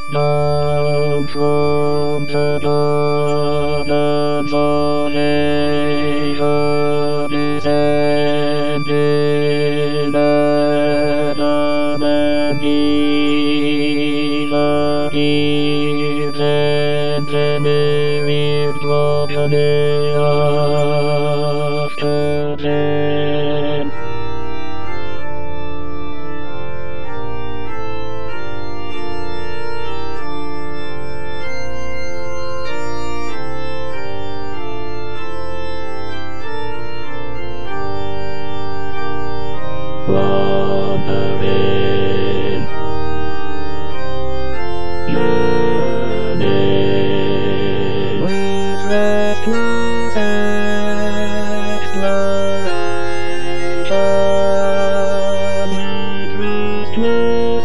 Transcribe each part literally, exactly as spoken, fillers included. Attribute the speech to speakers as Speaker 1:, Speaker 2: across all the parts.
Speaker 1: Down from the gardens of Asia descended Adam and Eve, Eve's engineered progeny after them. Wandering, yearning, with restless exploration, with restless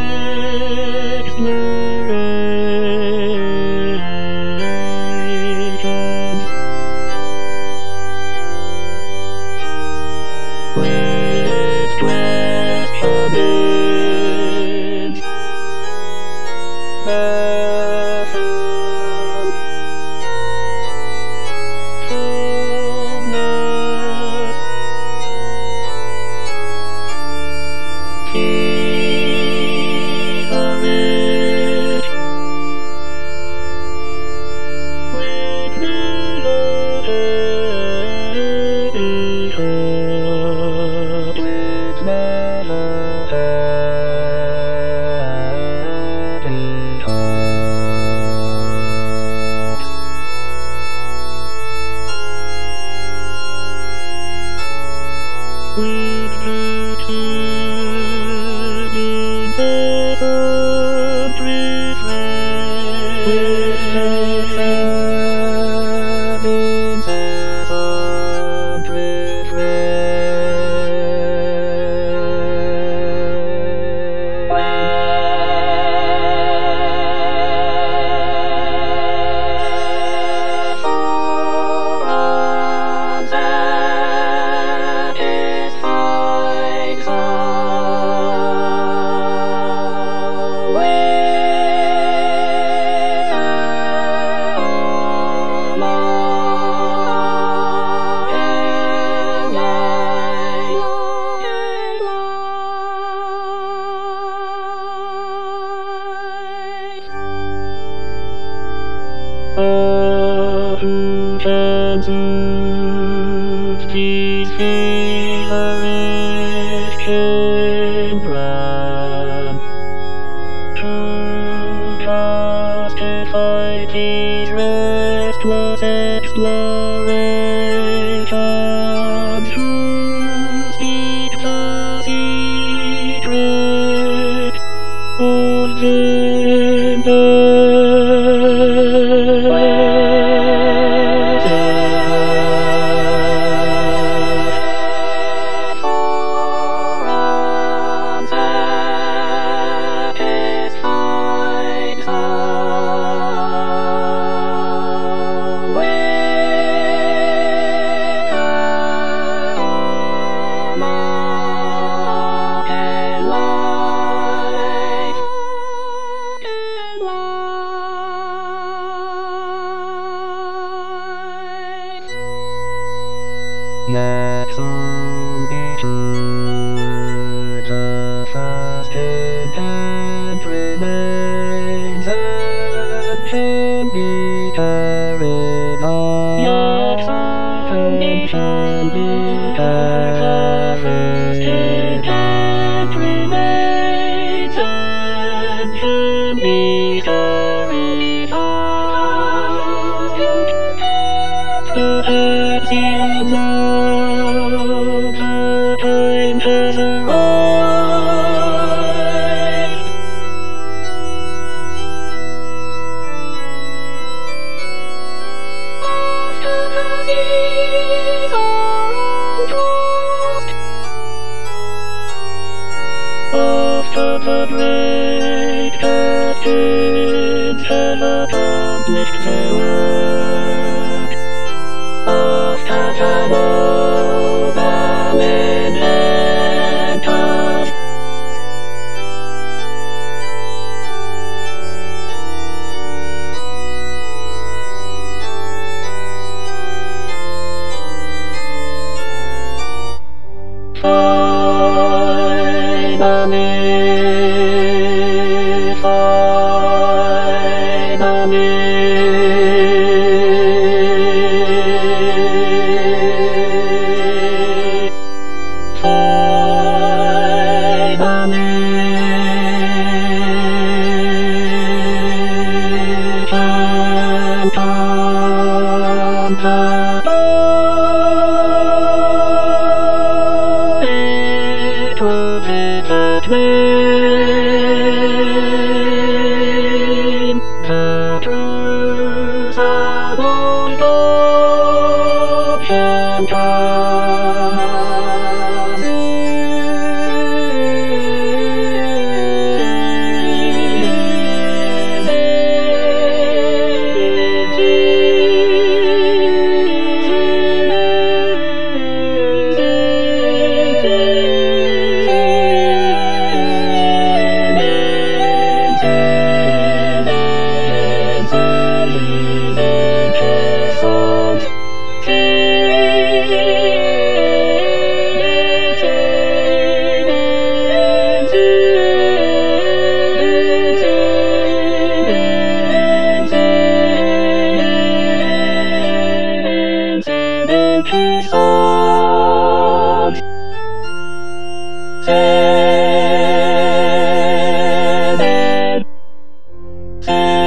Speaker 1: exploration, with questioning, baffled, formless, feverish, with melody heard, with melody heard. With return incessant refrain, with return incessant wherefore unsatisfied soul without love and light, and light. Oh, who can soothe these feverish children? Who justify these restless explorations? Who speak the secret of unsatisfied soul without love and light, and light. Yet some be true, the first intent remains and can be carried on. Yet some can be carried on. Remains and can be carried on. Perhaps the end of the time has arrived. After the seas are all crossed, after the great captains have accomplished their work, after the noble inventors It will be the dream, the truth about ocean songs.